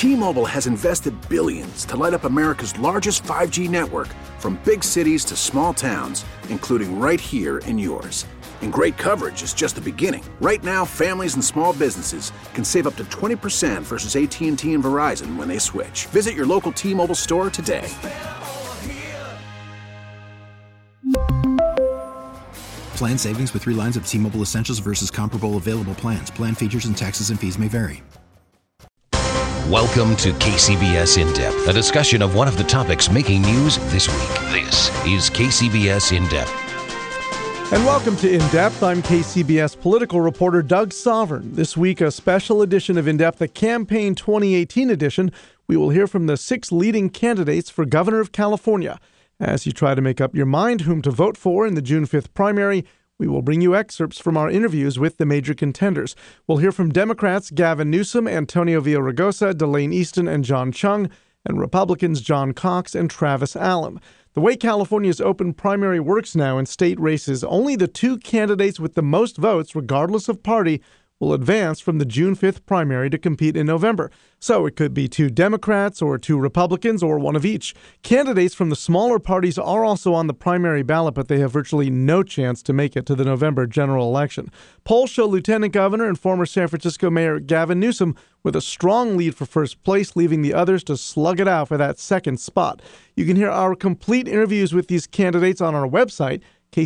T-Mobile has invested billions to light up America's largest 5G network, from big cities to small towns, including right here in yours. And great coverage is just the beginning. Right now, families and small businesses can save up to 20% versus AT&T and Verizon when they switch. Visit your local T-Mobile store today. Plan savings with 3 lines of T-Mobile Essentials versus comparable available plans. Plan features and taxes and fees may vary. Welcome to KCBS In Depth, a discussion of one of the topics making news this week. This is KCBS In Depth. And welcome to In Depth. I'm KCBS political reporter Doug Sovern. This week, a special edition of In Depth, the Campaign 2018 edition. We will hear from the 6 leading candidates for governor of California. As you try to make up your mind whom to vote for in the June 5th primary, we will bring you excerpts from our interviews with the major contenders. We'll hear from Democrats Gavin Newsom, Antonio Villaraigosa, Delane Easton, and John Chung, and Republicans John Cox and Travis Allen. The way California's open primary works now in state races, only the 2 candidates with the most votes, regardless of party, will advance from the June 5th primary to compete in November. So it could be 2 Democrats or 2 Republicans or one of each. Candidates from the smaller parties are also on the primary ballot, but they have virtually no chance to make it to the November general election. Polls show Lieutenant Governor and former San Francisco Mayor Gavin Newsom with a strong lead for first place, leaving the others to slug it out for that second spot. You can hear our complete interviews with these candidates on our website,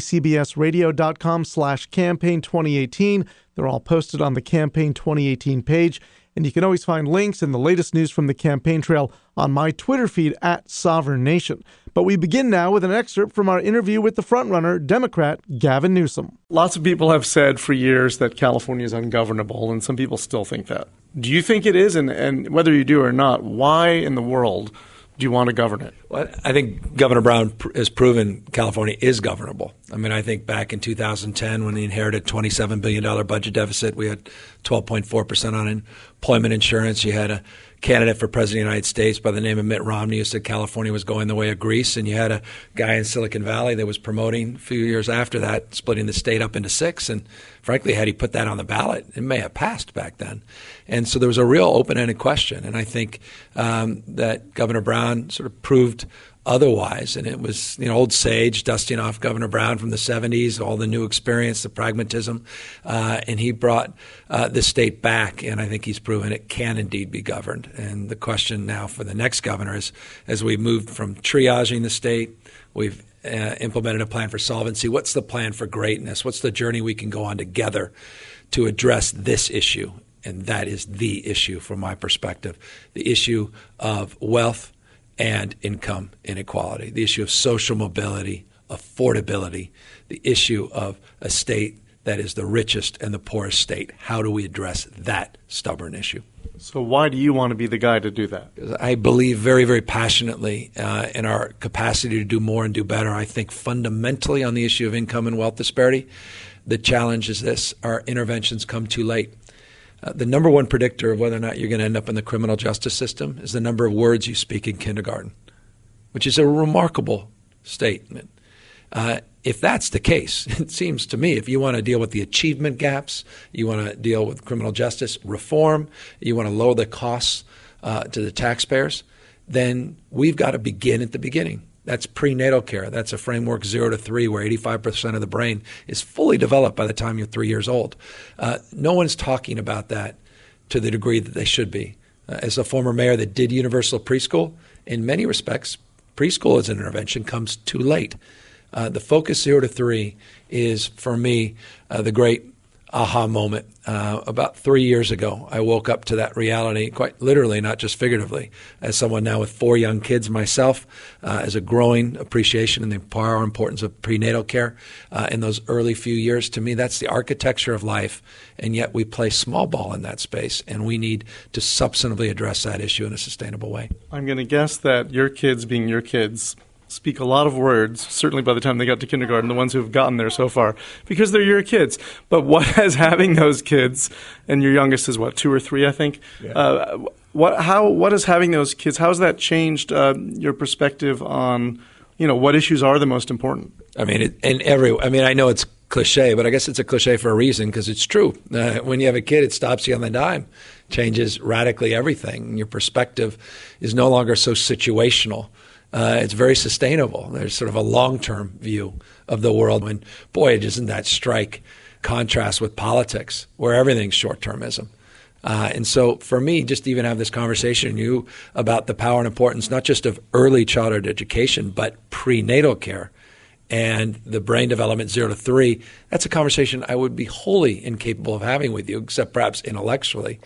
kcbsradio.com/campaign 2018. They're all posted on the Campaign 2018 page, and you can always find links and the latest news from the campaign trail on my Twitter feed @SovernNation. But we begin now with an excerpt from our interview with the frontrunner, Democrat Gavin Newsom. Lots of people have said for years that California is ungovernable, and some people still think that. Do you think it is? And whether you do or not, why in the world do you want to govern it? Well, I think Governor Brown has proven California is governable. I mean, I think back in 2010 when he inherited a $27 billion budget deficit, we had 12.4% unemployment insurance. You had a candidate for president of the United States by the name of Mitt Romney who said California was going the way of Greece, and you had a guy in Silicon Valley that was promoting a few years after that, splitting the state up into 6. And frankly, had he put that on the ballot, it may have passed back then. And so there was a real open-ended question. And I think that Governor Brown sort of proved otherwise. And it was, old sage dusting off Governor Brown from the 70s, all the new experience, the pragmatism. And he brought the state back. And I think he's proven it can indeed be governed. And the question now for the next governor is, as we moved from triaging the state, we've implemented a plan for solvency. What's the plan for greatness? What's the journey we can go on together to address this issue? And that is the issue from my perspective, the issue of wealth and income inequality, the issue of social mobility, affordability, the issue of a state that is the richest and the poorest state. How do we address that stubborn issue? So why do you want to be the guy to do that? I believe very, very passionately in our capacity to do more and do better. I think fundamentally on the issue of income and wealth disparity, the challenge is this: our interventions come too late. The number one predictor of whether or not you're going to end up in the criminal justice system is the number of words you speak in kindergarten, which is a remarkable statement. If that's the case, it seems to me, if you want to deal with the achievement gaps, you want to deal with criminal justice reform, you want to lower the costs to the taxpayers, then we've got to begin at the beginning. That's prenatal care. That's a framework 0 to 3 where 85% of the brain is fully developed by the time you're 3 years old. No one's talking about that to the degree that they should be. As a former mayor that did universal preschool, in many respects, preschool as an intervention comes too late. The focus 0 to 3 is, for me, the great aha moment. About 3 years ago, I woke up to that reality, quite literally, not just figuratively. As someone now with 4 young kids myself, as a growing appreciation in the power and importance of prenatal care in those early few years, to me, that's the architecture of life. And yet we play small ball in that space, and we need to substantively address that issue in a sustainable way. I'm going to guess that your kids, being your kids, speak a lot of words, certainly by the time they got to kindergarten, the ones who have gotten there so far, because they're your kids. But what has having those kids, and your youngest is what, 2 or 3, I think? Yeah. What has having those kids, how has that changed your perspective on, what issues are the most important? I mean, I know it's cliche, but I guess it's a cliche for a reason because it's true. When you have a kid, it stops you on the dime, changes radically everything. Your perspective is no longer so situational. It's very sustainable. There's sort of a long-term view of the world. And boy, doesn't that strike contrast with politics, where everything's short-termism. And so for me, just to even have this conversation with you about the power and importance, not just of early childhood education, but prenatal care and the brain development 0 to 3, that's a conversation I would be wholly incapable of having with you, except perhaps intellectually.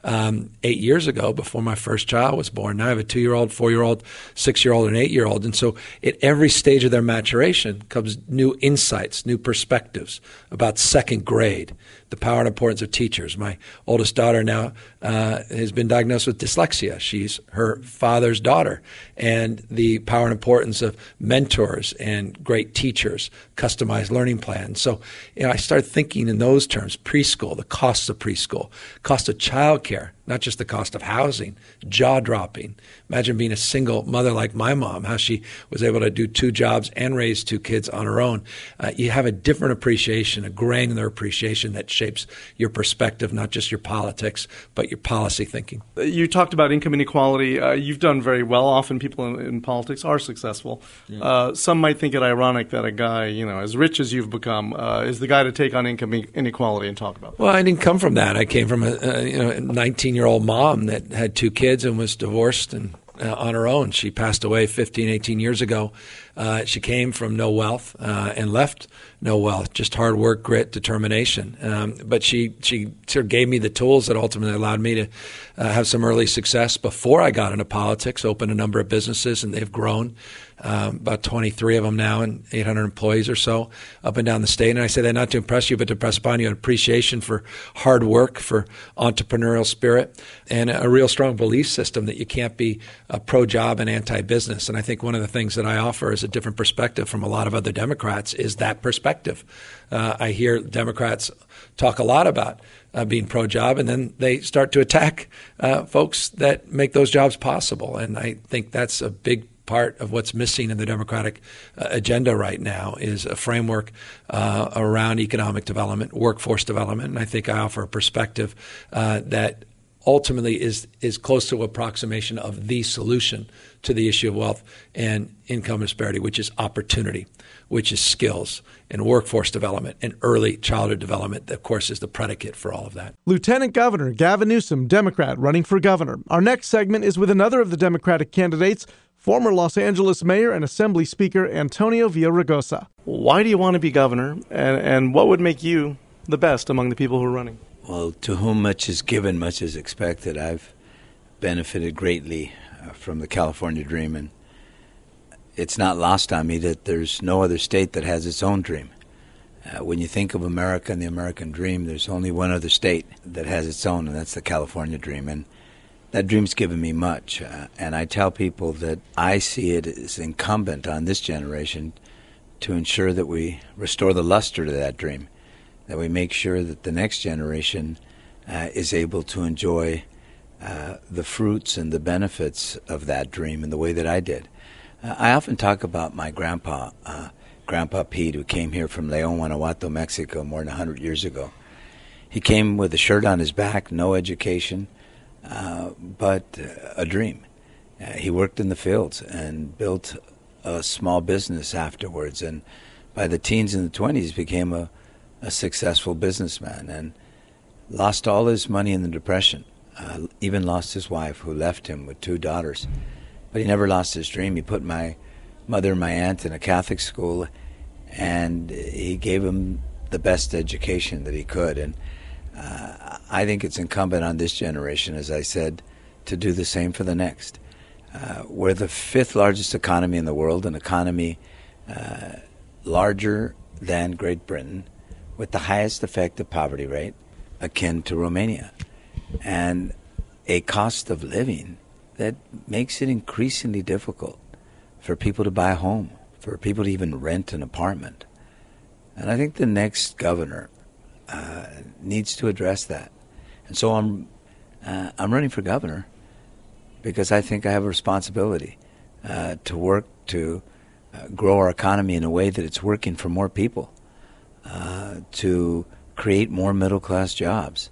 8 years ago, before my first child was born. Now I have a 2-year-old, 4-year-old, 6-year-old, and 8-year-old. And so at every stage of their maturation comes new insights, new perspectives about second grade, the power and importance of teachers. My oldest daughter now has been diagnosed with dyslexia. She's her father's daughter. And the power and importance of mentors and great teachers, customized learning plans. So I started thinking in those terms, preschool, the costs of preschool, cost of childcare, not just the cost of housing, jaw-dropping. Imagine being a single mother like my mom, how she was able to do 2 jobs and raise 2 kids on her own. You have a different appreciation, a granular appreciation that shapes your perspective, not just your politics, but your policy thinking. You talked about income inequality. You've done very well. Often people in politics are successful. Yeah. Some might think it ironic that a guy, as rich as you've become, is the guy to take on income inequality and talk about that. Well, I didn't come from that. I came from a 19-year-old mom that had 2 kids and was divorced and on her own. She passed away 15, 18 years ago. She came from no wealth and left no wealth, just hard work, grit, determination. But she sort of gave me the tools that ultimately allowed me to have some early success before I got into politics, opened a number of businesses, and they've grown. About 23 of them now and 800 employees or so up and down the state. And I say that not to impress you, but to impress upon you an appreciation for hard work, for entrepreneurial spirit, and a real strong belief system that you can't be pro-job and anti-business. And I think one of the things that I offer is a different perspective from a lot of other Democrats is that perspective. I hear Democrats talk a lot about being pro-job, and then they start to attack folks that make those jobs possible. And I think that's a big part of what's missing in the Democratic agenda right now is a framework around economic development, workforce development. And I think I offer a perspective that ultimately is close to approximation of the solution to the issue of wealth and income disparity, which is opportunity, which is skills and workforce development and early childhood development, that, of course, is the predicate for all of that. Lieutenant Governor Gavin Newsom, Democrat, running for governor. Our next segment is with another of the Democratic candidates, former Los Angeles Mayor and Assembly Speaker Antonio Villaraigosa. Why do you want to be governor, and what would make you the best among the people who are running? Well, to whom much is given, much is expected. I've benefited greatly from the California dream, and it's not lost on me that there's no other state that has its own dream. When you think of America and the American dream, there's only one other state that has its own, and that's the California dream. And that dream's given me much, and I tell people that I see it as incumbent on this generation to ensure that we restore the luster to that dream, that we make sure that the next generation is able to enjoy the fruits and the benefits of that dream in the way that I did. I often talk about my grandpa, Grandpa Pete, who came here from León, Guanajuato, Mexico more than 100 years ago. He came with a shirt on his back, no education, but a dream. He worked in the fields and built a small business afterwards, and by the teens and the 20s became a successful businessman and lost all his money in the Depression, even lost his wife, who left him with 2 daughters. But he never lost his dream. He put my mother and my aunt in a Catholic school, and he gave them the best education that he could. And I think it's incumbent on this generation, as I said, to do the same for the next. We're the 5th largest economy in the world, an economy larger than Great Britain, with the highest effective poverty rate, akin to Romania, and a cost of living that makes it increasingly difficult for people to buy a home, for people to even rent an apartment. And I think the next governor needs to address that. And so I'm running for governor because I think I have a responsibility to work to grow our economy in a way that it's working for more people. to create more middle-class jobs,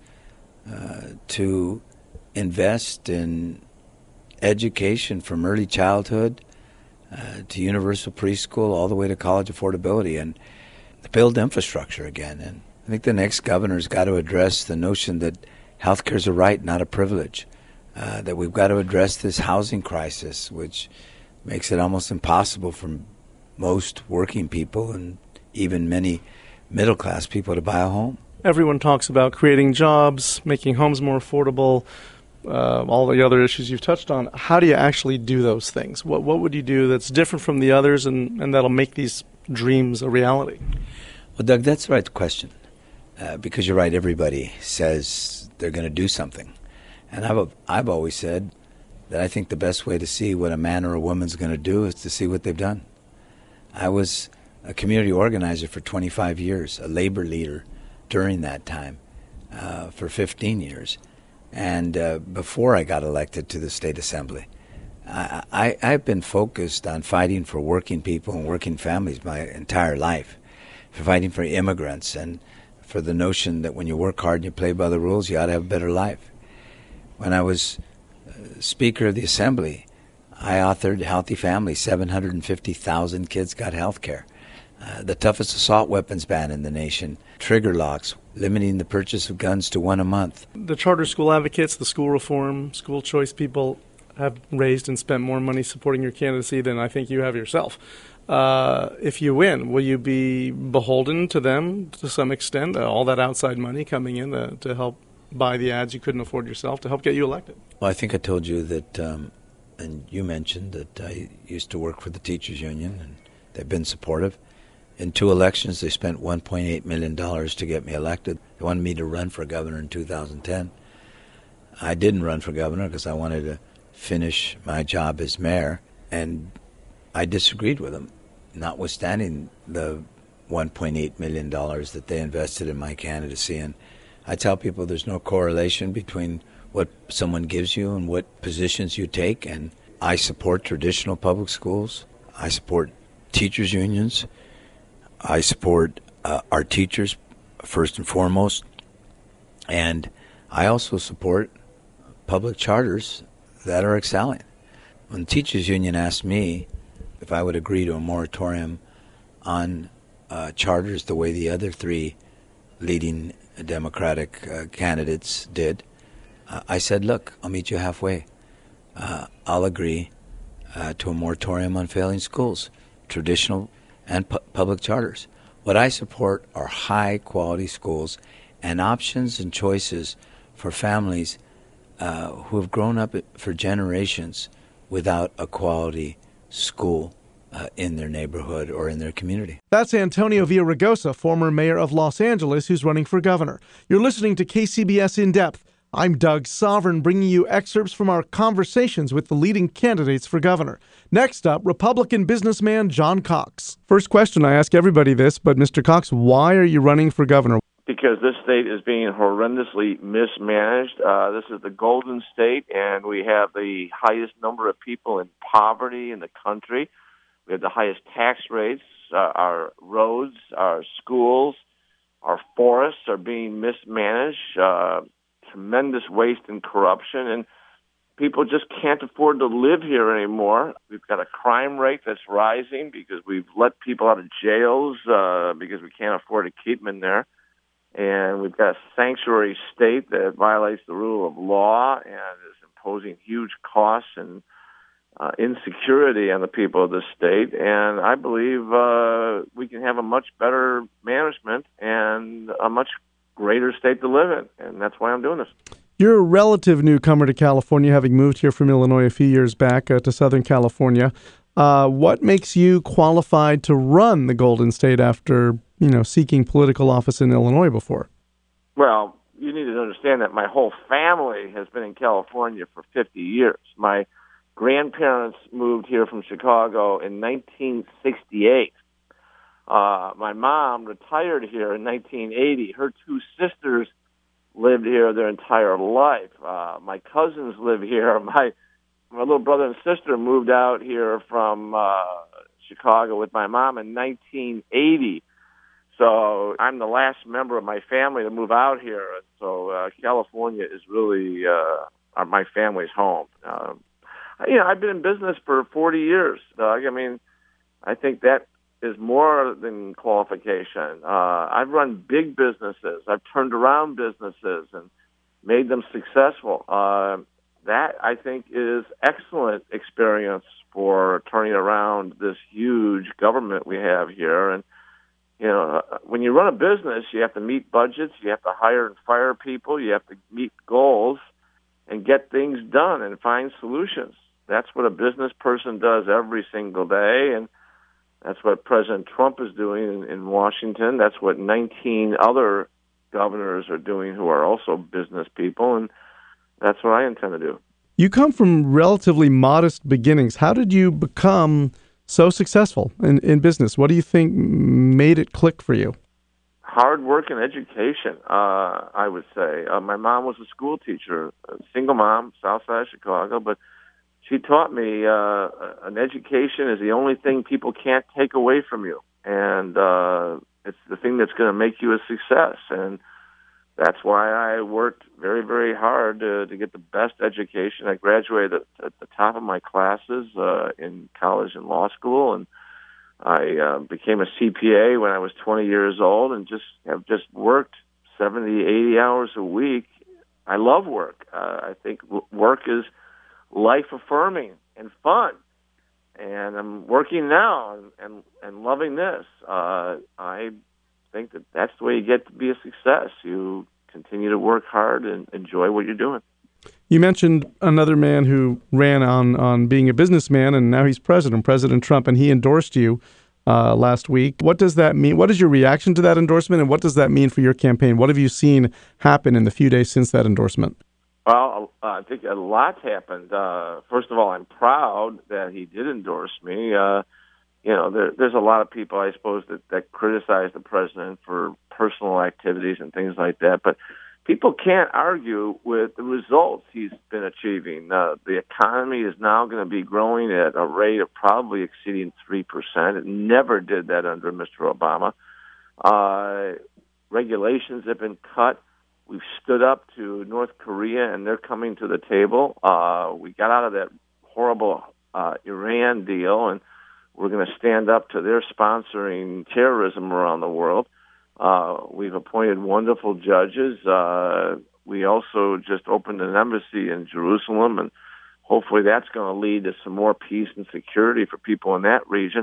to invest in education from early childhood to universal preschool all the way to college affordability, and build infrastructure again. And I think the next governor's got to address the notion that health care is a right, not a privilege, that we've got to address this housing crisis, which makes it almost impossible for most working people and even many middle-class people to buy a home. Everyone talks about creating jobs, making homes more affordable, all the other issues you've touched on. How do you actually do those things? What would you do that's different from the others and that'll make these dreams a reality? Well, Doug, that's the right question, because you're right. Everybody says they're going to do something. And I've always said that I think the best way to see what a man or a woman's going to do is to see what they've done. I was a community organizer for 25 years, a labor leader during that time for 15 years. And before I got elected to the state assembly, I've been focused on fighting for working people and working families my entire life, for fighting for immigrants and for the notion that when you work hard and you play by the rules, you ought to have a better life. When I was Speaker of the Assembly, I authored Healthy Families. 750,000 kids got health care. The toughest assault weapons ban in the nation, trigger locks, limiting the purchase of guns to one a month. The charter school advocates, the school reform, school choice people have raised and spent more money supporting your candidacy than I think you have yourself. If you win, will you be beholden to them to some extent, all that outside money coming in to help buy the ads you couldn't afford yourself to help get you elected? Well, I think I told you that, and you mentioned that I used to work for the teachers union, and they've been supportive. In 2 elections, they spent $1.8 million to get me elected. They wanted me to run for governor in 2010. I didn't run for governor because I wanted to finish my job as mayor, and I disagreed with them, notwithstanding the $1.8 million that they invested in my candidacy. And I tell people there's no correlation between what someone gives you and what positions you take, and I support traditional public schools. I support teachers' unions. I support our teachers, first and foremost, and I also support public charters that are excelling. When the teachers' union asked me if I would agree to a moratorium on charters the way the other 3 leading Democratic candidates did, I said, look, I'll meet you halfway. I'll agree to a moratorium on failing schools, traditional and public charters. What I support are high-quality schools and options and choices for families who have grown up for generations without a quality school in their neighborhood or in their community. That's Antonio Villaraigosa, former mayor of Los Angeles, who's running for governor. You're listening to KCBS In Depth. I'm Doug Sovern, bringing you excerpts from our conversations with the leading candidates for governor. Next up, Republican businessman John Cox. First question, I ask everybody this, but Mr. Cox, why are you running for governor? Because this state is being horrendously mismanaged. This is the Golden State, and we have the highest number of people in poverty in the country. We have the highest tax rates. Our roads, our schools, our forests are being mismanaged. Tremendous waste and corruption, and people just can't afford to live here anymore. We've got a crime rate that's rising because we've let people out of jails because we can't afford to keep them in there. And we've got a sanctuary state that violates the rule of law and is imposing huge costs and insecurity on the people of this state. And I believe we can have a much better management and a much greater state to live in, and that's why I'm doing this. You're a relative newcomer to California, having moved here from Illinois a few years back to Southern California. What makes you qualified to run the Golden State after, seeking political office in Illinois before? Well, you need to understand that my whole family has been in California for 50 years. My grandparents moved here from Chicago in 1968. My mom retired here in 1980. Her 2 sisters lived here their entire life. My cousins live here. My little brother and sister moved out here from Chicago with my mom in 1980. So I'm the last member of my family to move out here. And so California is really my family's home. I've been in business for 40 years, Doug. I mean, I think that is more than qualification. I've run big businesses. I've turned around businesses and made them successful. That, I think, is excellent experience for turning around this huge government we have here. And, when you run a business, you have to meet budgets, you have to hire and fire people, you have to meet goals and get things done and find solutions. That's what a business person does every single day, and that's what President Trump is doing in Washington. That's what 19 other governors are doing who are also business people, and that's what I intend to do. You come from relatively modest beginnings. How did you become so successful in business? What do you think made it click for you? Hard work and education, I would say. My mom was a school teacher, a single mom, south side of Chicago, but she taught me an education is the only thing people can't take away from you. And it's the thing that's going to make you a success. And that's why I worked very, very hard to get the best education. I graduated at the top of my classes in college and law school, and I became a CPA when I was 20 years old, and have worked 70, 80 hours a week. I love work. I think work is life-affirming and fun, and I'm working now and loving this. I think that's the way you get to be a success. You continue to work hard and enjoy what you're doing. You mentioned another man who ran on being a businessman, and now he's President Trump, and he endorsed you last week. What does that mean? What is your reaction to that endorsement, and what does that mean for your campaign? What have you seen happen in the few days since that endorsement? Well, I think a lot's happened. First of all, I'm proud that he did endorse me. There's a lot of people, I suppose, that criticize the president for personal activities and things like that, but people can't argue with the results he's been achieving. The economy is now going to be growing at a rate of probably exceeding 3%. It never did that under Mr. Obama. Regulations have been cut. We've stood up to North Korea, and they're coming to the table. We got out of that horrible Iran deal, and we're going to stand up to their sponsoring terrorism around the world. We've appointed wonderful judges. We also just opened an embassy in Jerusalem, and hopefully that's going to lead to some more peace and security for people in that region.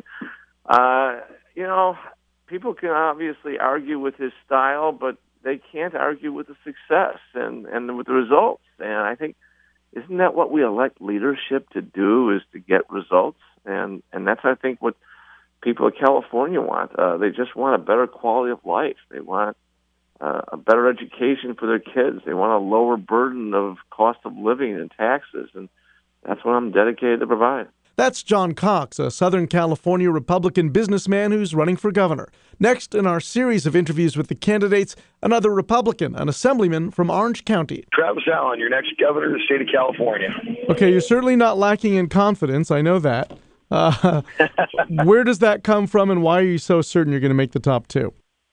People can obviously argue with his style, but they can't argue with the success and with the results. And I think, isn't that what we elect leadership to do, is to get results? And that's, I think, what people of California want. They just want a better quality of life. They want a better education for their kids. They want a lower burden of cost of living and taxes. And that's what I'm dedicated to provide. That's John Cox, a Southern California Republican businessman who's running for governor. Next in our series of interviews with the candidates, another Republican, an assemblyman from Orange County. Travis Allen, your next governor of the state of California. Okay, you're certainly not lacking in confidence. I know that. Where does that come from, and why are you so certain you're going to make the top two?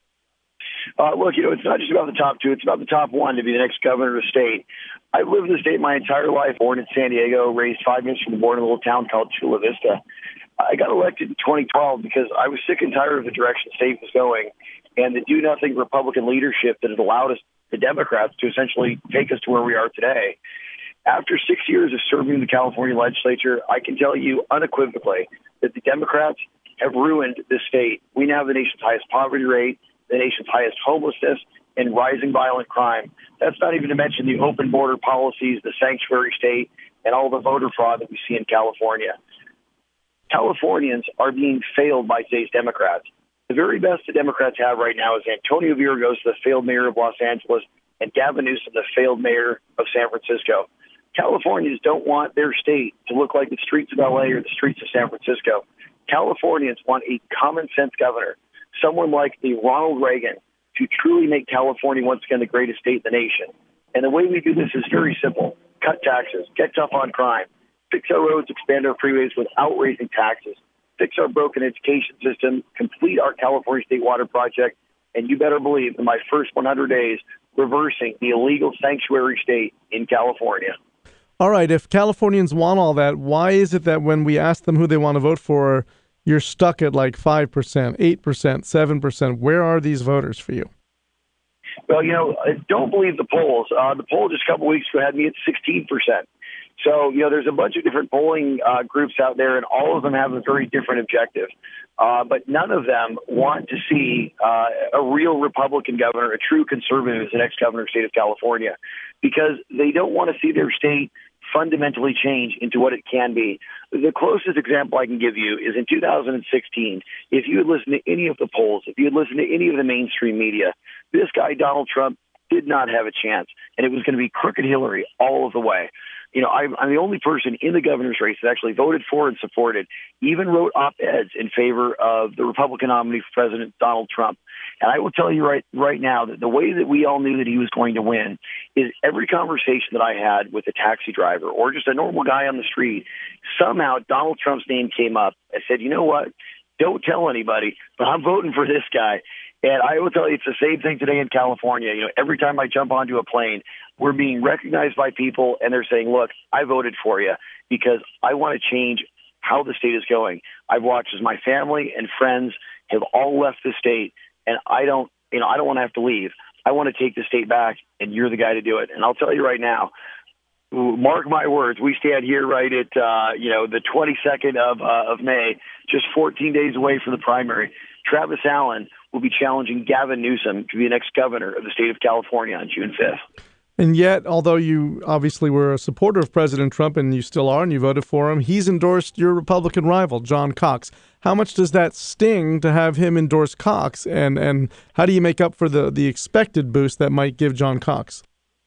Look, it's not just about the top two. It's about the top one to be the next governor of the state. I've lived in the state my entire life, born in San Diego, raised 5 minutes from the border in a little town called Chula Vista. I got elected in 2012 because I was sick and tired of the direction the state was going and the do-nothing Republican leadership that had allowed us, the Democrats, to essentially take us to where we are today. After 6 years of serving in the California legislature, I can tell you unequivocally that the Democrats have ruined this state. We now have the nation's highest poverty rate, the nation's highest homelessness, and rising violent crime. That's not even to mention the open border policies, the sanctuary state, and all the voter fraud that we see in California. Californians are being failed by today's Democrats. The very best the Democrats have right now is Antonio Villaraigosa, the failed mayor of Los Angeles, and Gavin Newsom, the failed mayor of San Francisco. Californians don't want their state to look like the streets of LA or the streets of San Francisco. Californians want a common sense governor, someone like the Ronald Reagan, to truly make California once again the greatest state in the nation. And the way we do this is very simple. Cut taxes, get tough on crime, fix our roads, expand our freeways without raising taxes, fix our broken education system, complete our California State Water Project, and you better believe in my first 100 days, reversing the illegal sanctuary state in California. All right, if Californians want all that, why is it that when we ask them who they want to vote for, you're stuck at like 5%, 8%, 7%? Where are these voters for you? Well, don't believe the polls. The poll just a couple weeks ago had me at 16%. So, there's a bunch of different polling groups out there, and all of them have a very different objective. But none of them want to see a real Republican governor, a true conservative as the next governor of the state of California, because they don't want to see their state fundamentally change into what it can be. The closest example I can give you is in 2016. If you had listened to any of the polls, if you had listened to any of the mainstream media, this guy, Donald Trump, did not have a chance, and it was going to be crooked Hillary all of the way. I'm the only person in the governor's race that actually voted for and supported, even wrote op-eds in favor of the Republican nominee for President Donald Trump. And I will tell you right now that the way that we all knew that he was going to win is every conversation that I had with a taxi driver or just a normal guy on the street, somehow Donald Trump's name came up. I said, you know what? Don't tell anybody, but I'm voting for this guy. And I will tell you, it's the same thing today in California. Every time I jump onto a plane, we're being recognized by people, and they're saying, look, I voted for you because I want to change how the state is going. I've watched as my family and friends have all left the state, and I don't want to have to leave. I want to take the state back, and you're the guy to do it. And I'll tell you right now, mark my words, we stand here right at, the 22nd of May, just 14 days away from the primary. Travis Allen will be challenging Gavin Newsom to be the next governor of the state of California on June 5th. And yet, although you obviously were a supporter of President Trump, and you still are, and you voted for him, he's endorsed your Republican rival, John Cox. How much does that sting to have him endorse Cox, and how do you make up for the expected boost that might give John Cox?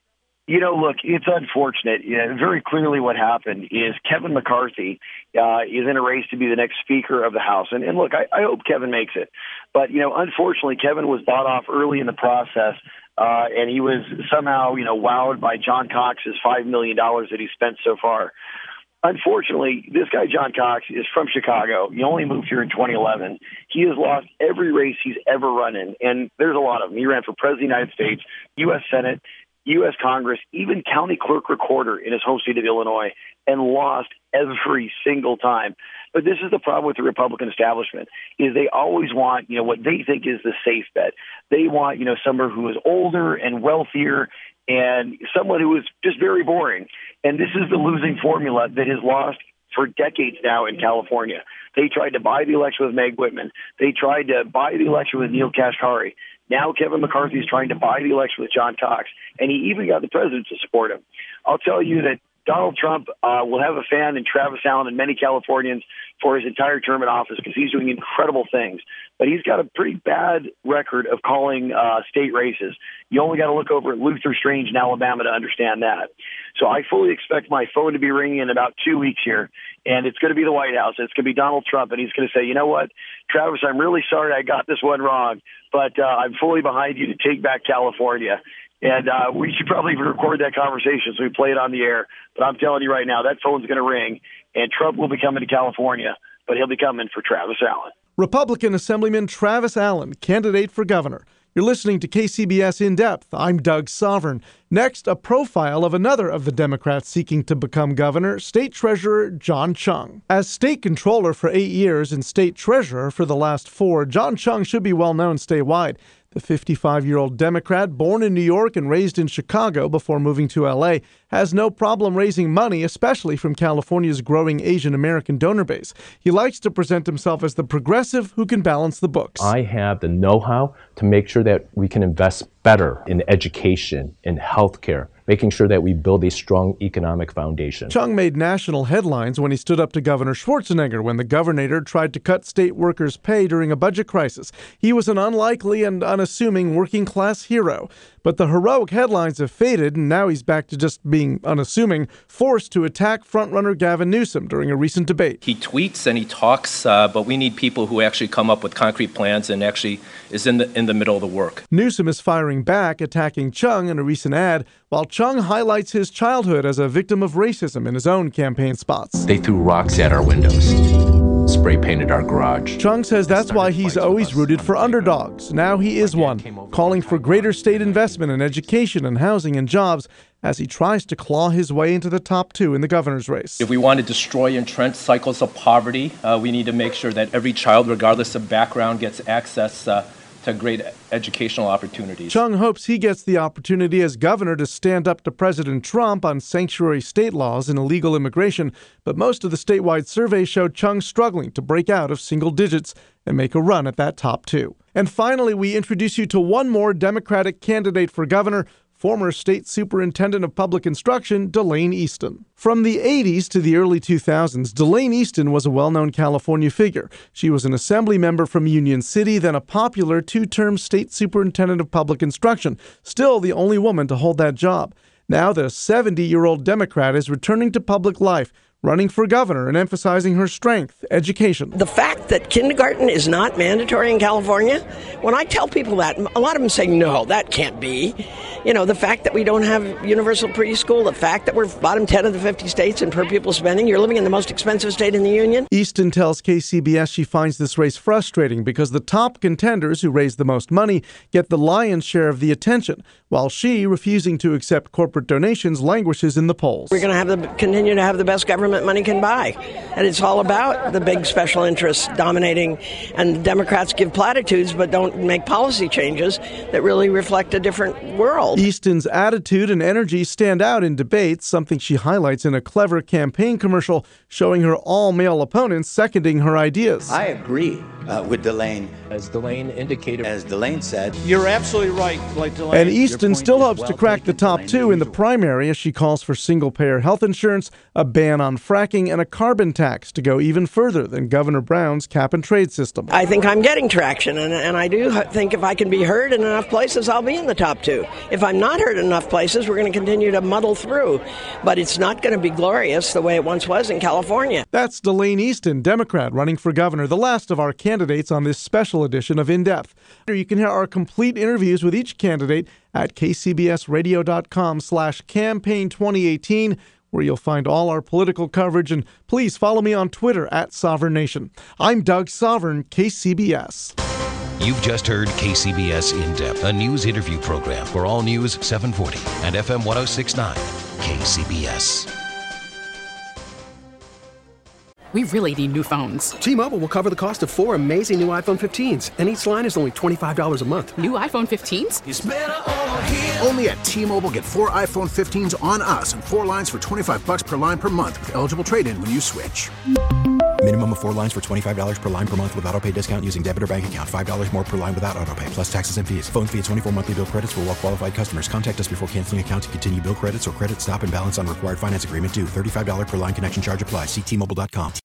Look, it's unfortunate. Very clearly what happened is Kevin McCarthy is in a race to be the next Speaker of the House. And look, I hope Kevin makes it. But, unfortunately, Kevin was bought off early in the process, and he was somehow, wowed by John Cox's $5 million that he spent so far. Unfortunately, this guy, John Cox, is from Chicago. He only moved here in 2011. He has lost every race he's ever run in, and there's a lot of them. He ran for President of the United States, U.S. Senate, U.S. Congress, even county clerk recorder in his home state of Illinois, and lost every single time. But this is the problem with the Republican establishment, is they always want, what they think is the safe bet. They want, someone who is older and wealthier and someone who is just very boring. And this is the losing formula that has lost for decades now in California. They tried to buy the election with Meg Whitman. They tried to buy the election with Neil Kashkari. Now Kevin McCarthy is trying to buy the election with John Cox, and he even got the president to support him. I'll tell you that Donald Trump will have a fan in Travis Allen and many Californians for his entire term in office because he's doing incredible things. But he's got a pretty bad record of calling state races. You only got to look over at Luther Strange in Alabama to understand that. So I fully expect my phone to be ringing in about 2 weeks here, and it's going to be the White House. It's going to be Donald Trump, and he's going to say, you know what, Travis, I'm really sorry I got this one wrong, but I'm fully behind you to take back California. And we should probably even record that conversation so we play it on the air. But I'm telling you right now, that phone's going to ring, and Trump will be coming to California, but he'll be coming for Travis Allen. Republican Assemblyman Travis Allen, candidate for governor. You're listening to KCBS In Depth. I'm Doug Sovern. Next, a profile of another of the Democrats seeking to become governor, State Treasurer John Chiang. As state controller for 8 years and state treasurer for the last 4, John Chiang should be well known statewide. The 55-year-old Democrat, born in New York and raised in Chicago before moving to L.A., has no problem raising money, especially from California's growing Asian American donor base. He likes to present himself as the progressive who can balance the books. I have the know-how to make sure that we can invest better in education, in healthcare, making sure that we build a strong economic foundation. Chiang made national headlines when he stood up to Governor Schwarzenegger when the governor tried to cut state workers' pay during a budget crisis. He was an unlikely and unassuming working-class hero. But the heroic headlines have faded, and now he's back to just being unassuming, forced to attack frontrunner Gavin Newsom during a recent debate. He tweets and he talks, but we need people who actually come up with concrete plans and actually is in the middle of the work. Newsom is firing back, attacking Chiang in a recent ad, while Chiang highlights his childhood as a victim of racism in his own campaign spots. They threw rocks at our windows. spray painted our garage. Chung says that's why he's always rooted for underdogs. Now he is one, calling for greater state investment in education and housing and jobs as he tries to claw his way into the top 2 in the governor's race. If we want to destroy entrenched cycles of poverty, we need to make sure that every child, regardless of background, gets access to great educational opportunities. Chung hopes he gets the opportunity as governor to stand up to President Trump on sanctuary state laws and illegal immigration, but most of the statewide surveys showed Chung struggling to break out of single digits and make a run at that top 2. And finally, we introduce you to one more Democratic candidate for governor, former State Superintendent of Public Instruction, Delaine Easton. From the 80s to the early 2000s, Delaine Easton was a well-known California figure. She was an assembly member from Union City, then a popular 2-term State Superintendent of Public Instruction, still the only woman to hold that job. Now the 70-year-old Democrat is returning to public life, running for governor and emphasizing her strength, education. The fact that kindergarten is not mandatory in California, when I tell people that, a lot of them say, no, that can't be. You know, the fact that we don't have universal preschool, the fact that we're bottom 10 of the 50 states in per pupil spending, you're living in the most expensive state in the union. Easton tells KCBS she finds this race frustrating because the top contenders who raise the most money get the lion's share of the attention, while she, refusing to accept corporate donations, languishes in the polls. We're going to continue to have the best government money can buy. And it's all about the big special interests dominating. And the Democrats give platitudes but don't make policy changes that really reflect a different world. Easton's attitude and energy stand out in debates, something she highlights in a clever campaign commercial showing her all-male opponents seconding her ideas. I agree with Delaine. As Delaine indicated. As Delaine said. You're absolutely right, like Delaine. And Easton still hopes to crack the top 2 in the primary as she calls for single-payer health insurance, a ban on fracking, and a carbon tax to go even further than Governor Brown's cap-and-trade system. I think I'm getting traction, and I do think if I can be heard in enough places, I'll be in the top 2. If I'm not heard in enough places, we're going to continue to muddle through. But it's not going to be glorious the way it once was in California. That's Delaine Easton, Democrat, running for governor, the last of our candidates on this special edition of In Depth. You can hear our complete interviews with each candidate at kcbsradio.com/campaign2018, where you'll find all our political coverage. And please follow me on Twitter at Sovereign Nation. I'm Doug Sovern, KCBS. You've just heard KCBS In Depth, a news interview program for All News 740 and FM 106.9 KCBS. We really need new phones. T-Mobile will cover the cost of 4 amazing new iPhone 15s, and each line is only $25 a month. New iPhone 15s? It's better over here. Only at T-Mobile, get 4 iPhone 15s on us and 4 lines for $25 per line per month with eligible trade-in when you switch. Minimum of 4 lines for $25 per line per month with autopay discount using debit or bank account. $5 more per line without autopay, plus taxes and fees. Phone fee at 24 monthly bill credits for well-qualified customers. Contact us before canceling account to continue bill credits or credit stop and balance on required finance agreement due. $35 per line connection charge applies. See T-Mobile.com.